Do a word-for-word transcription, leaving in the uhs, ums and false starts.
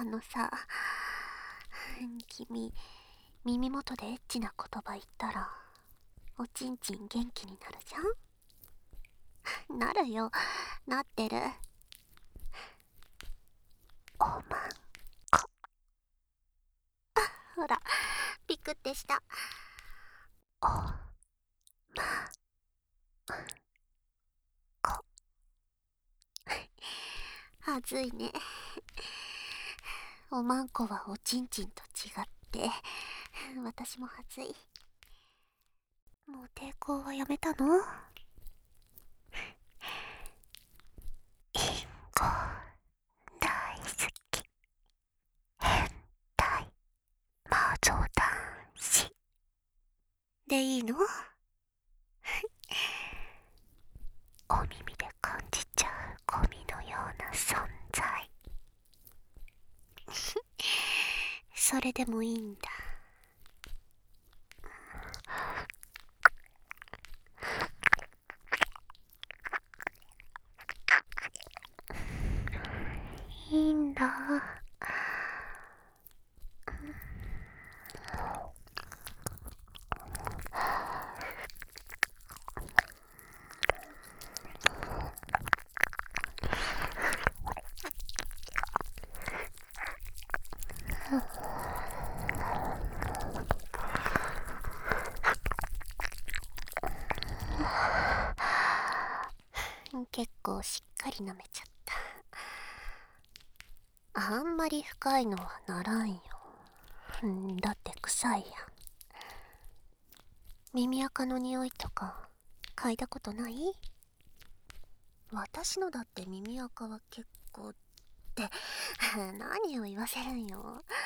あのさ、君、耳元でエッチな言葉言ったら、おちんちん元気になるじゃん。なるよ、なってる。おまんこ。ほら、ピクってした。おまんこ。はずいね。おまんこはおちんちんと違って、私もはずい。もう抵抗はやめたの？インコ大好き。変態魔女男子でいいの？お耳で感じちゃうゴミのような存在。それでもいいんだ。いいんだ。結構しっかり舐めちゃった。あんまり深いのはならんよ。んだって臭いやん。耳垢の匂いとか嗅いだことない？私のだって耳垢は結構って何を言わせるんよ。